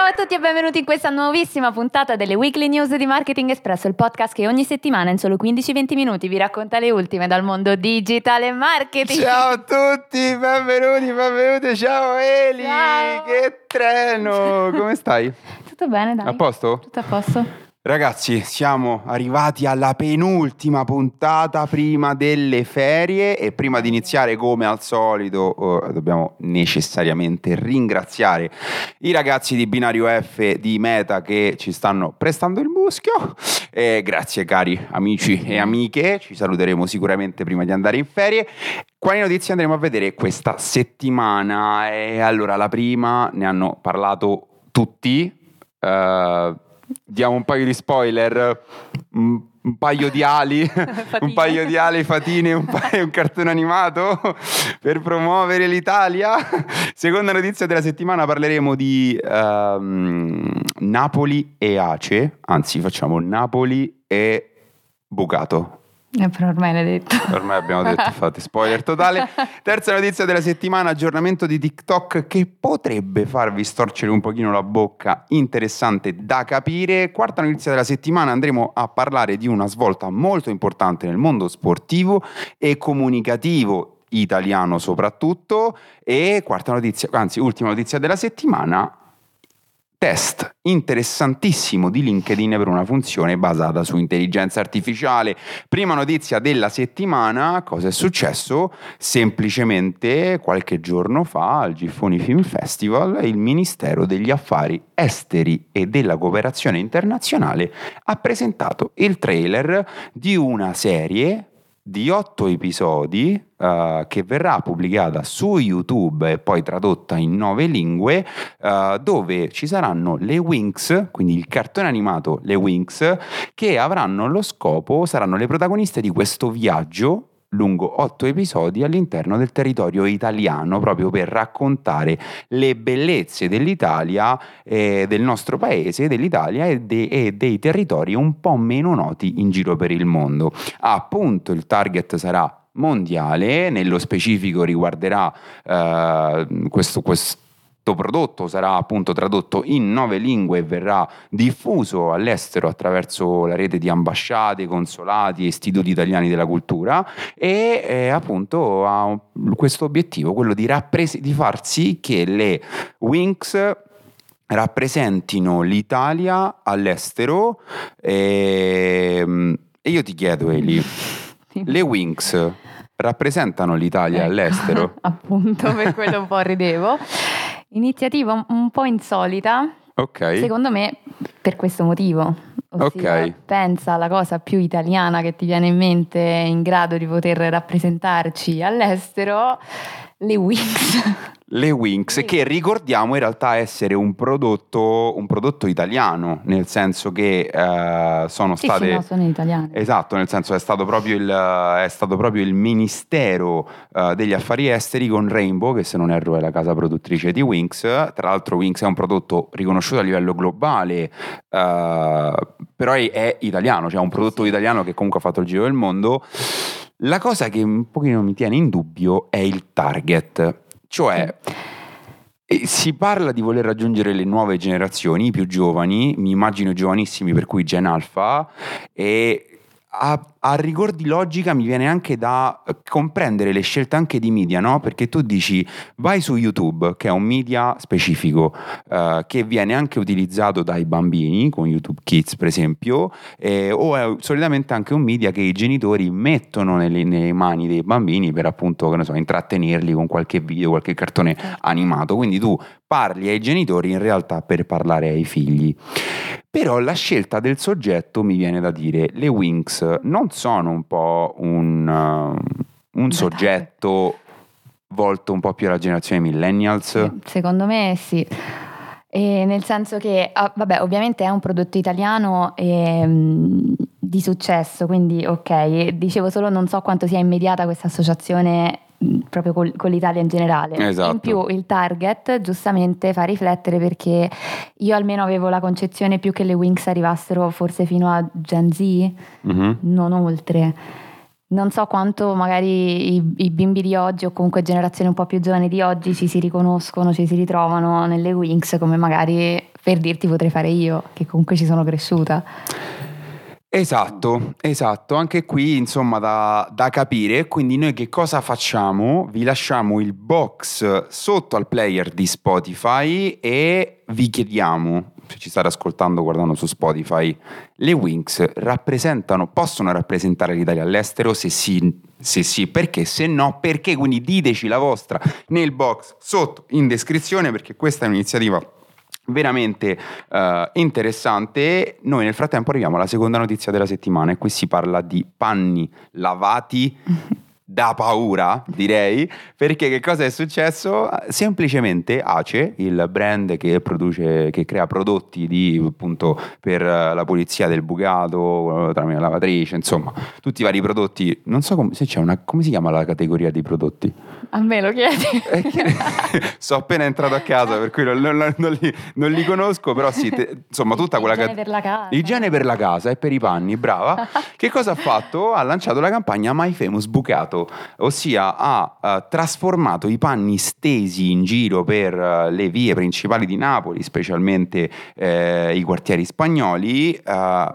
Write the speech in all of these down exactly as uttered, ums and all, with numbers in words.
a tutti e benvenuti in questa nuovissima puntata delle Weekly News di Marketing Espresso, il podcast che ogni settimana in solo quindici venti minuti vi racconta le ultime dal mondo digital e marketing. Ciao a tutti, benvenuti, benvenuti, ciao Eli, Ciao. Che treno, come stai? Tutto bene, dai. A posto? Tutto a posto. Ragazzi, siamo arrivati alla penultima puntata prima delle ferie e prima di iniziare, come al solito, eh, dobbiamo necessariamente ringraziare i ragazzi di Binario F di Meta che ci stanno prestando il muschio. E grazie cari amici e amiche, ci saluteremo sicuramente prima di andare in ferie. Quali notizie andremo a vedere questa settimana? E allora, la prima ne hanno parlato tutti. Uh, Diamo un paio di spoiler, un, un paio di ali, un paio di ali, fatine, un, paio, un cartone animato per promuovere l'Italia. Seconda notizia della settimana, parleremo di um, Napoli e Ace, anzi facciamo Napoli e Bucato. Eh, però ormai l'hai detto. Ormai abbiamo detto, infatti, spoiler totale. Terza notizia della settimana, aggiornamento di TikTok che potrebbe farvi storcere un pochino la bocca, interessante da capire. Quarta notizia della settimana, andremo a parlare di una svolta molto importante nel mondo sportivo e comunicativo italiano soprattutto. E quarta notizia, anzi ultima notizia della settimana, test interessantissimo di LinkedIn per una funzione basata su intelligenza artificiale. Prima notizia della settimana, cosa è successo? Semplicemente qualche giorno fa al Giffoni Film Festival il Ministero degli Affari Esteri e della Cooperazione Internazionale ha presentato il trailer di una serie di otto episodi uh, che verrà pubblicata su YouTube e poi tradotta in nove lingue, uh, dove ci saranno le Winx, quindi il cartone animato Le Winx, che avranno lo scopo, saranno le protagoniste di questo viaggio lungo otto episodi all'interno del territorio italiano, proprio per raccontare le bellezze dell'Italia, eh, del nostro paese, dell'Italia e, de- e dei territori un po' meno noti in giro per il mondo. Appunto, il target sarà mondiale, nello specifico riguarderà eh, questo, questo prodotto sarà appunto tradotto in nove lingue e verrà diffuso all'estero attraverso la rete di ambasciate, consolati e istituti italiani della cultura e eh, appunto ha questo obiettivo, quello di, rappres- di far sì che le Winx rappresentino l'Italia all'estero e, e io ti chiedo, Eli, le Winx rappresentano l'Italia ecco, all'estero? Appunto, per quello un po' ridevo. Iniziativa un, un po' insolita, ok. Secondo me per questo motivo, ossia okay. pensa alla cosa più italiana che ti viene in mente in grado di poter rappresentarci all'estero, le Winx. Le Winx, che ricordiamo in realtà essere un prodotto, un prodotto italiano, nel senso che eh, sono sì, state. Sì, no, sono italiane. Esatto, nel senso è stato proprio il, è stato proprio il Ministero uh, degli Affari Esteri con Rainbow, che se non erro è la casa produttrice di Winx. Tra l'altro Winx è un prodotto riconosciuto a livello globale, uh, però è, è italiano, cioè un prodotto sì. italiano che comunque ha fatto il giro del mondo. La cosa che un pochino mi tiene in dubbio è il target. Cioè, si parla di voler raggiungere le nuove generazioni, i più giovani, mi immagino i giovanissimi, per cui Gen Alpha, e a, a rigor di logica mi viene anche da comprendere le scelte anche di media, no? Perché tu dici, vai su YouTube, che è un media specifico, uh, che viene anche utilizzato dai bambini, con YouTube Kids per esempio, eh, o è solitamente anche un media che i genitori mettono nelle, nelle mani dei bambini per appunto, che ne so, intrattenerli con qualche video, qualche cartone animato. Quindi tu parli ai genitori in realtà per parlare ai figli. Però la scelta del soggetto mi viene da dire, le Winx non sono un po' un, uh, un soggetto volto un po' più alla generazione millennials? Secondo me sì. E nel senso che, ah, vabbè, ovviamente è un prodotto italiano e, mh, di successo, quindi ok, dicevo solo non so quanto sia immediata questa associazione proprio col, con l'Italia in generale. Esatto. In più il target giustamente fa riflettere, perché io almeno avevo la concezione più che le Winx arrivassero forse fino a Gen Z, mm-hmm. non oltre. non so quanto magari i, i bimbi di oggi o comunque generazioni un po' più giovani di oggi ci si riconoscono, ci si ritrovano nelle Winx, come magari per dirti potrei fare io, che comunque ci sono cresciuta. Esatto, esatto, anche qui insomma da, da capire, quindi noi che cosa facciamo? Vi lasciamo il box sotto al player di Spotify e vi chiediamo, se ci state ascoltando guardando su Spotify, le Winx rappresentano, possono rappresentare l'Italia all'estero? Se sì, se sì, perché? Se no, perché? Quindi diteci la vostra nel box sotto in descrizione, perché questa è un'iniziativa veramente uh, interessante. Noi nel frattempo arriviamo alla seconda notizia della settimana e qui si parla di panni lavati da paura, direi, perché che cosa è successo? Semplicemente Ace, il brand che produce, che crea prodotti di, appunto, per la pulizia del bucato tramite la lavatrice, insomma, tutti i vari prodotti. Non so com- se c'è una, come si chiama la categoria dei prodotti? A me lo chiedi? Sono appena entrato a casa, per cui non, non, non, li, non li conosco, però sì, te, insomma, tutta quella igiene per la casa. Igiene per la casa e per i panni, brava. Che cosa ha fatto? Ha lanciato la campagna My Famous Bucato, ossia ha uh, trasformato i panni stesi in giro per uh, le vie principali di Napoli, specialmente uh, i quartieri spagnoli, uh,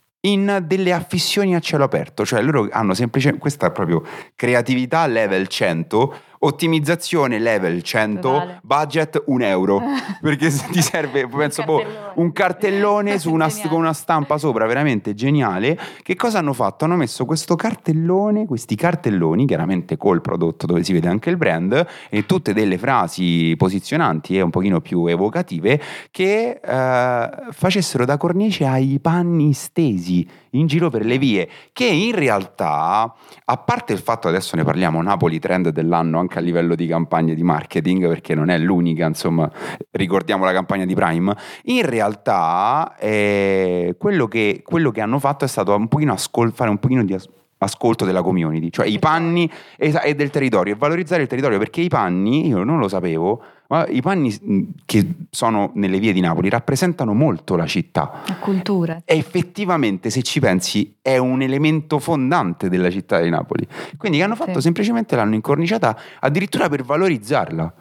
in delle affissioni a cielo aperto. Cioè loro hanno semplicemente, questa è proprio creatività level cento, ottimizzazione level cento, totale. Budget un euro, perché ti serve penso un cartellone, boh, un cartellone su una, con una stampa sopra veramente geniale. Che cosa hanno fatto? Hanno messo questo cartellone, questi cartelloni chiaramente col prodotto dove si vede anche il brand e tutte delle frasi posizionanti e un pochino più evocative che eh, facessero da cornice ai panni stesi in giro per le vie, che in realtà, a parte il fatto, adesso ne parliamo, Napoli trend dell'anno anche a livello di campagne di marketing, perché non è l'unica, insomma, ricordiamo la campagna di Prime, in realtà eh, quello, che, quello che hanno fatto è stato un pochino ascol- fare un pochino di as- ascolto della community, cioè i panni e, e del territorio, e valorizzare il territorio, perché i panni, io non lo sapevo, ma i panni che sono nelle vie di Napoli rappresentano molto la città, la cultura, e effettivamente se ci pensi è un elemento fondante della città di Napoli, quindi che hanno fatto? Sì. Semplicemente l'hanno incorniciata addirittura per valorizzarla.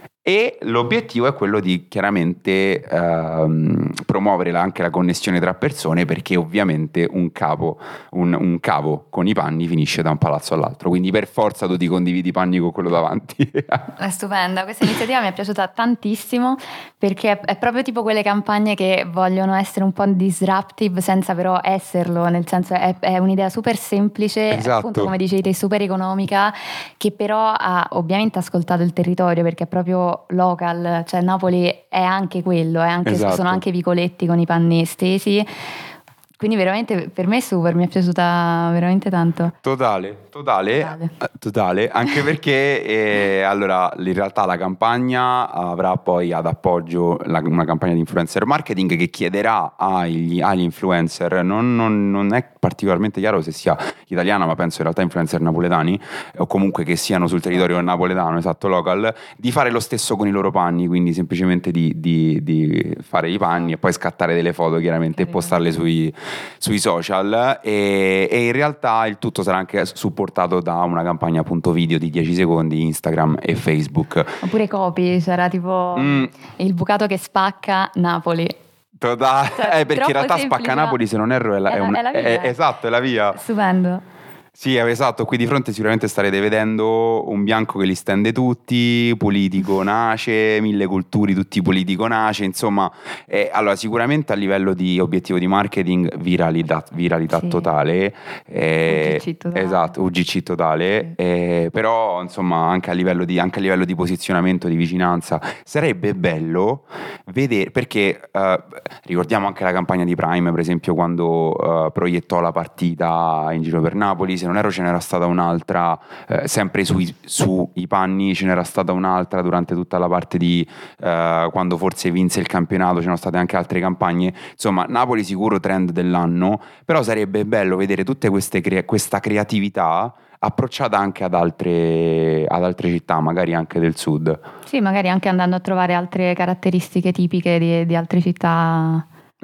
E l'obiettivo è quello di chiaramente ehm, promuovere la, anche la connessione tra persone, perché ovviamente un capo, un, un cavo con i panni finisce da un palazzo all'altro, quindi per forza tu ti condividi i panni con quello davanti. È stupenda, questa iniziativa mi è piaciuta tantissimo, perché è, è proprio tipo quelle campagne che vogliono essere un po' disruptive senza però esserlo, nel senso è, è un'idea super semplice, esatto. Appunto come dicevi te, super economica, che però ha ovviamente ascoltato il territorio, perché è proprio local, cioè Napoli è anche quello, è anche, esatto. Sono anche vicoletti con i panni stesi, quindi veramente per me è super, mi è piaciuta veramente tanto. Totale, totale, totale, totale anche perché eh, allora in realtà la campagna avrà poi ad appoggio la, una campagna di influencer marketing che chiederà agli, agli influencer, non, non, non è particolarmente chiaro se sia italiana, ma penso in realtà influencer napoletani o comunque che siano sul territorio napoletano, esatto, local, di fare lo stesso con i loro panni, quindi semplicemente di, di, di fare i panni e poi scattare delle foto chiaramente e postarle sui sui social, e, e in realtà il tutto sarà anche supportato da una campagna appunto video di dieci secondi Instagram e Facebook, oppure copy, sarà tipo mm. il bucato che spacca Napoli. Totale, cioè, eh, perché in realtà semplice, spacca Napoli, se non erro è, la, è, è, una, è la via. È, esatto, è la via. Stupendo. Sì, esatto, qui di fronte sicuramente starete vedendo un bianco che li stende tutti, politico nace, mille culturi, tutti politico nace, insomma, eh, allora sicuramente a livello di obiettivo di marketing viralità, viralità sì. totale, eh, U G C totale, esatto, U G C totale, sì. eh, però insomma anche a livello di, anche a livello di posizionamento, di vicinanza, sarebbe bello vedere, perché eh, ricordiamo anche la campagna di Prime, per esempio, quando eh, proiettò la partita in giro per Napoli, se non ero ce n'era stata un'altra eh, sempre sui, sui panni, ce n'era stata un'altra durante tutta la parte di eh, quando forse vinse il campionato, ce ne sono state anche altre campagne, insomma Napoli sicuro trend dell'anno, però sarebbe bello vedere tutte queste crea- questa creatività approcciata anche ad altre, ad altre città, magari anche del sud. Sì, magari anche andando a trovare altre caratteristiche tipiche di, di altre città.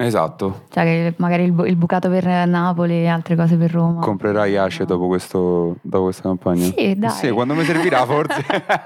Esatto. Cioè che magari il, bu- il bucato per Napoli e altre cose per Roma. Comprerai Asce dopo, questo, dopo questa campagna? Sì, dai. Sì, quando mi servirà forse.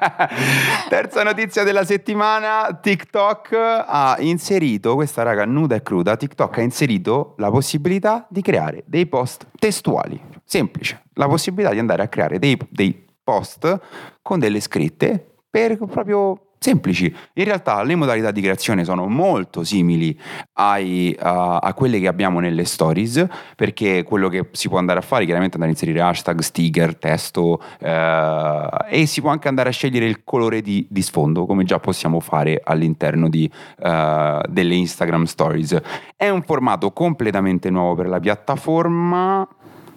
Terza notizia della settimana, TikTok ha inserito, questa raga nuda e cruda, TikTok ha inserito la possibilità di creare dei post testuali. Semplice, la possibilità di andare a creare dei, dei post con delle scritte per proprio... semplici. In realtà le modalità di creazione sono molto simili ai, uh, a quelle che abbiamo nelle stories, perché quello che si può andare a fare chiaramente è andare a inserire hashtag, sticker, testo uh, e si può anche andare a scegliere il colore di, di sfondo, come già possiamo fare all'interno di, uh, delle Instagram stories. È un formato completamente nuovo per la piattaforma.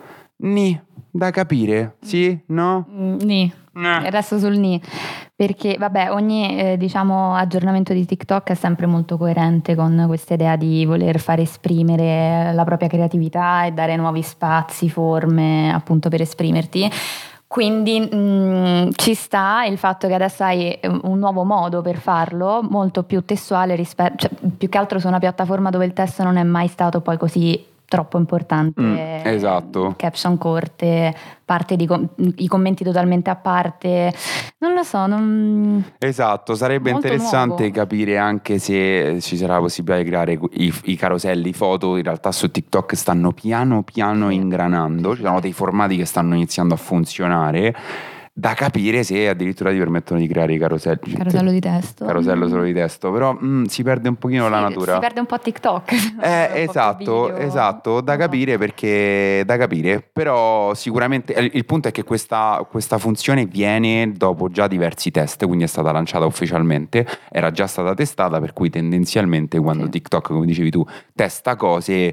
Ni, da capire, sì? No? Mm, Ni. Eh. Resto sul ni, perché vabbè ogni eh, diciamo aggiornamento di TikTok è sempre molto coerente con questa idea di voler far esprimere la propria creatività e dare nuovi spazi, forme appunto per esprimerti. Quindi mh, ci sta il fatto che adesso hai un nuovo modo per farlo, molto più testuale rispetto, cioè, più che altro su una piattaforma dove il testo non è mai stato poi così troppo importante, mm, esatto. Caption corte, parte di com- i commenti totalmente a parte, non lo so, non... esatto, sarebbe molto interessante nuovo. capire anche se ci sarà la possibilità di creare i, i caroselli, i foto. In realtà su TikTok stanno piano piano Sì. ingranando, ci sono dei formati che stanno iniziando a funzionare. Da capire se addirittura ti permettono di creare i caroselli. Carosello di testo. Carosello Mm. solo di testo, però mm, si perde un pochino Sì, la natura. si perde un po' TikTok. Eh, Un po' esatto, più video. esatto, da Non so. capire perché da capire, però sicuramente eh, il punto è che questa, questa funzione viene dopo già diversi test, quindi è stata lanciata ufficialmente, era già stata testata, per cui tendenzialmente quando Sì. TikTok, come dicevi tu, testa cose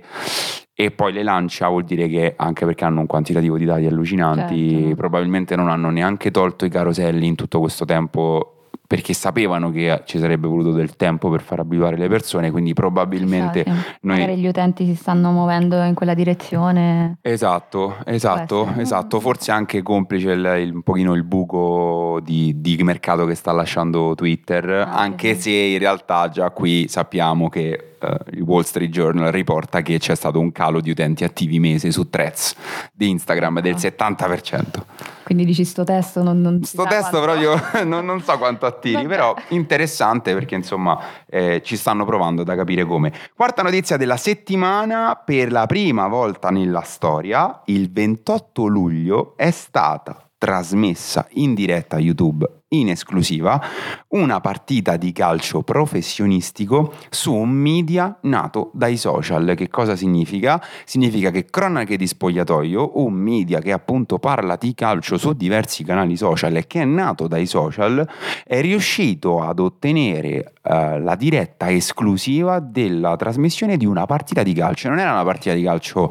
e poi le lancia, vuol dire che anche perché hanno un quantitativo di dati allucinanti, Certo, no. probabilmente non hanno neanche tolto i caroselli in tutto questo tempo, perché sapevano che ci sarebbe voluto del tempo per far abituare le persone, quindi probabilmente Chissà, sì. noi... Magari gli utenti si stanno muovendo in quella direzione. Esatto, esatto, essere. esatto, forse anche complice il, il- un pochino il buco di, di mercato che sta lasciando Twitter, Ah, anche sì. se in realtà già qui sappiamo che eh, il Wall Street Journal riporta che c'è stato un calo di utenti attivi mese su Threads di Instagram del Ah. settanta per cento. Quindi dici sto testo non, non si Sto sa testo quanto- proprio non, non so quanto attiri, Vabbè. però interessante perché insomma eh, ci stanno provando da capire come. Quarta notizia della settimana: per la prima volta nella storia, il ventotto luglio è stata trasmessa in diretta a YouTube in esclusiva una partita di calcio professionistico su un media nato dai social. Che cosa significa? Significa che Cronache di Spogliatoio, un media che appunto parla di calcio su diversi canali social e che è nato dai social, è riuscito ad ottenere uh, la diretta esclusiva della trasmissione di una partita di calcio. Non era una partita di calcio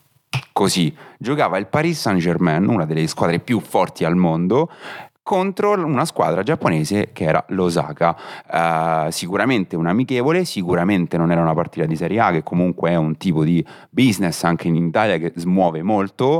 così, giocava il Paris Saint-Germain, una delle squadre più forti al mondo, contro una squadra giapponese che era l'Osaka. Uh, sicuramente un amichevole, sicuramente non era una partita di Serie A, che comunque è un tipo di business anche in Italia che smuove molto,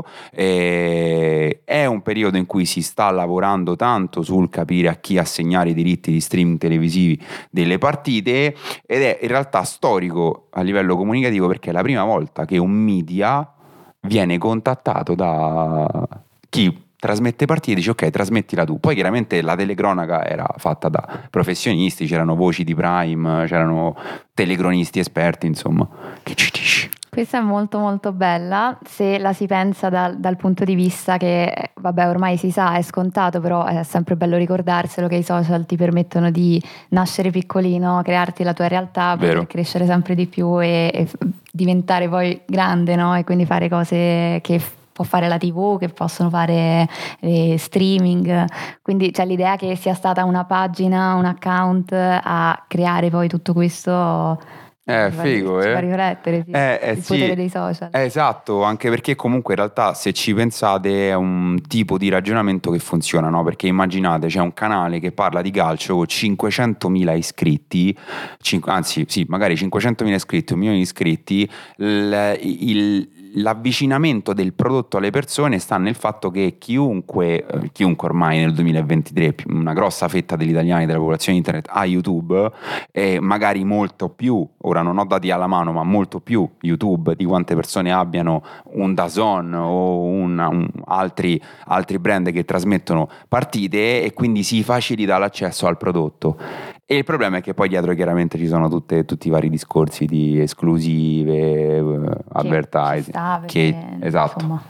e è un periodo in cui si sta lavorando tanto sul capire a chi assegnare i diritti di streaming televisivi delle partite, ed è in realtà storico a livello comunicativo perché è la prima volta che un media viene contattato da chi trasmette partite e dice ok, trasmettila tu. Poi chiaramente la telecronaca era fatta da professionisti, c'erano voci di Prime, c'erano telecronisti esperti, insomma. Che ci dici? Questa è molto molto bella se la si pensa dal, dal punto di vista che, vabbè, ormai si sa, è scontato, però è sempre bello ricordarselo che i social ti permettono di nascere piccolino, crearti la tua realtà, Vero. poter crescere sempre di più e, e diventare poi grande, no? E quindi fare cose che può fare la tivù, che possono fare eh, streaming. Quindi c'è l'idea che sia stata una pagina, un account a creare poi tutto questo. Eh, ci fa- figo, ci eh. fa riflettere, sì, Eh, eh, il sì. potere dei social. Eh, esatto, anche perché comunque in realtà se ci pensate è un tipo di ragionamento che funziona, no? Perché immaginate c'è un canale che parla di calcio con cinquecentomila iscritti, cinque, anzi sì, magari cinquecentomila iscritti, un milione di iscritti, il, il l'avvicinamento del prodotto alle persone sta nel fatto che chiunque, eh, chiunque ormai nel duemilaventitré, una grossa fetta degli italiani della popolazione internet ha YouTube, e magari molto più, ora non ho dati alla mano, ma molto più YouTube di quante persone abbiano un DAZN o una, un, altri, altri brand che trasmettono partite, e quindi si facilita l'accesso al prodotto. E il problema è che poi dietro chiaramente ci sono tutte, tutti i vari discorsi di esclusive, uh, advertising. Ci sta, perché, che, esatto. Insomma,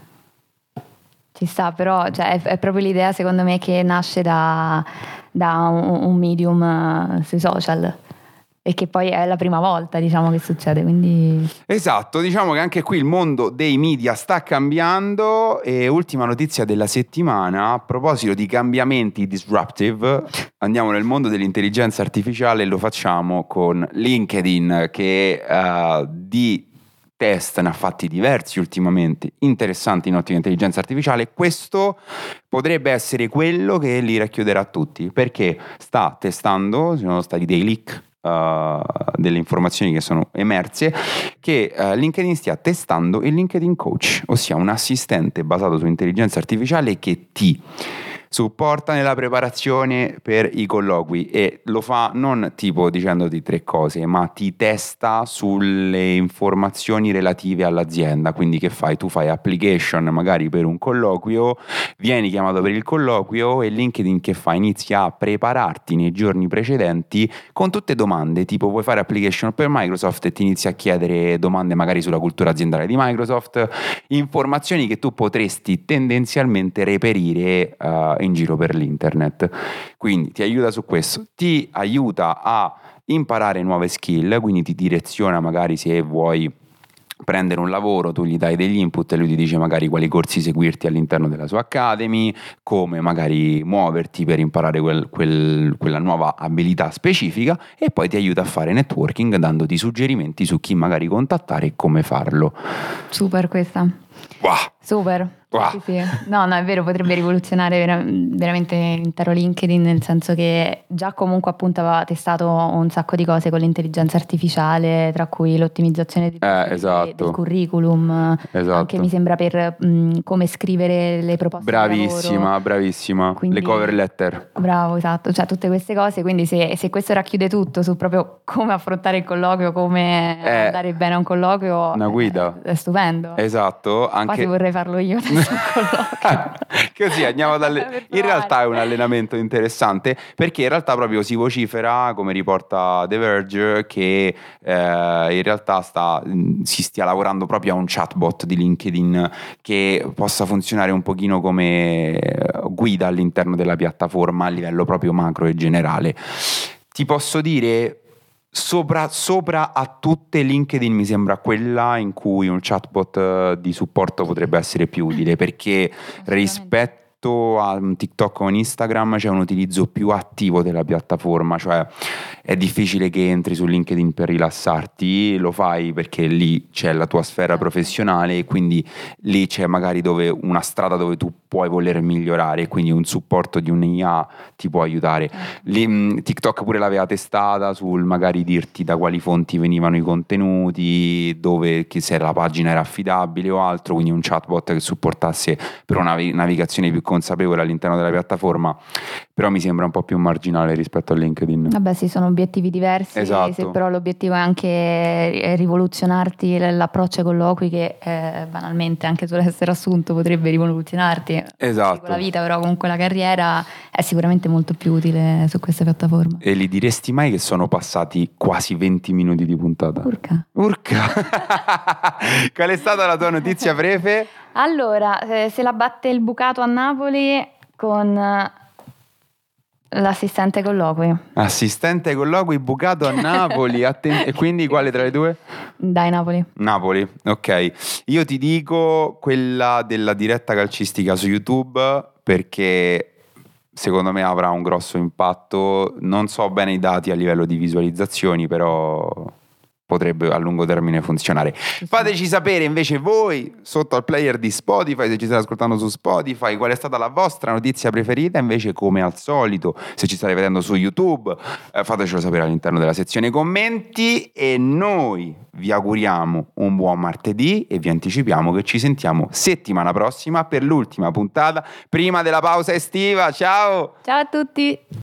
ci sta, però cioè, è, è proprio l'idea secondo me che nasce da, da un, un medium uh, sui social. E che poi è la prima volta, diciamo, che succede, quindi... Esatto, diciamo che anche qui il mondo dei media sta cambiando. E ultima notizia della settimana, a proposito di cambiamenti disruptive, andiamo nel mondo dell'intelligenza artificiale e lo facciamo con LinkedIn, che uh, di test ne ha fatti diversi ultimamente, interessanti in ottica intelligenza artificiale. Questo potrebbe essere quello che li racchiuderà tutti, perché sta testando, ci sono stati dei leak, Uh, delle informazioni che sono emerse, che uh, LinkedIn stia testando il LinkedIn Coach, ossia un assistente basato su intelligenza artificiale che ti supporta nella preparazione per i colloqui, e lo fa non tipo dicendoti tre cose, ma ti testa sulle informazioni relative all'azienda. Quindi che fai? Tu fai application magari per un colloquio, vieni chiamato per il colloquio, e LinkedIn che fa? Inizia a prepararti nei giorni precedenti con tutte domande, tipo vuoi fare application per Microsoft, e ti inizia a chiedere domande magari sulla cultura aziendale di Microsoft, informazioni che tu potresti tendenzialmente reperire uh, in giro per l'internet. Quindi ti aiuta su questo, ti aiuta a imparare nuove skill, quindi ti direziona magari se vuoi prendere un lavoro, tu gli dai degli input e lui ti dice magari quali corsi seguirti all'interno della sua academy, come magari muoverti per imparare quel, quel, quella nuova abilità specifica, e poi ti aiuta a fare networking dandoti suggerimenti su chi magari contattare e come farlo. Super questa. Wow. Super. Wow. Sì, sì. No, no, è vero, potrebbe rivoluzionare vera- veramente l'intero LinkedIn, nel senso che già comunque appunto aveva testato un sacco di cose con l'intelligenza artificiale, tra cui l'ottimizzazione di- Eh, esatto. del curriculum, Esatto. anche mi sembra per mh, come scrivere le proposte di Bravissima, lavoro. bravissima. Quindi- Le cover letter. Bravo, esatto, cioè tutte queste cose, quindi se, se questo racchiude tutto su proprio come affrontare il colloquio, come Eh, andare bene a un colloquio, una guida. è, è stupendo. Esatto, Quasi anche vorrei farlo io adesso un colloquio. così andiamo dalle... Per In realtà è provare. un allenamento interessante, perché in realtà proprio si vocifera, come riporta The Verge, che eh, in realtà sta, si stia lavorando proprio a un chatbot di LinkedIn che possa funzionare un pochino come guida all'interno della piattaforma a livello proprio macro e generale. Ti posso dire, Sopra, sopra a tutte, LinkedIn mi sembra quella in cui un chatbot eh, di supporto potrebbe essere più utile, perché rispetto a un TikTok o un Instagram c'è un utilizzo più attivo della piattaforma, cioè è difficile che entri su LinkedIn per rilassarti, lo fai perché lì c'è la tua sfera professionale, e quindi lì c'è magari dove una strada dove tu puoi voler migliorare, quindi un supporto di un'I A ti può aiutare. Lì, mh, TikTok pure l'aveva testata sul magari dirti da quali fonti venivano i contenuti, dove, che se la pagina era affidabile o altro, quindi un chatbot che supportasse per una navigazione più consapevole all'interno della piattaforma, però mi sembra un po' più marginale rispetto a LinkedIn. Vabbè, sì, sono obiettivi diversi, Esatto. se però l'obiettivo è anche rivoluzionarti l'approccio ai colloqui, che eh, banalmente anche sull'essere assunto potrebbe rivoluzionarti. Esatto. Con la vita, però comunque la carriera è sicuramente molto più utile su queste piattaforme. E li diresti mai che sono passati quasi venti minuti di puntata? Urca. Urca. Qual è stata la tua notizia prefe? Allora, eh, se la batte il bucato a Napoli con eh, l'assistente colloqui. Assistente colloqui bucato a Napoli. Atten- e quindi quale tra le due? Dai, Napoli. Napoli, ok. Io ti dico quella della diretta calcistica su YouTube, perché secondo me avrà un grosso impatto. Non so bene i dati a livello di visualizzazioni, però potrebbe a lungo termine funzionare. Fateci sapere invece voi sotto al player di Spotify, se ci state ascoltando su Spotify, qual è stata la vostra notizia preferita. Invece, come al solito, se ci state vedendo su YouTube, eh, fatecelo sapere all'interno della sezione commenti. E noi vi auguriamo un buon martedì e vi anticipiamo che ci sentiamo settimana prossima per l'ultima puntata prima della pausa estiva. Ciao! Ciao a tutti!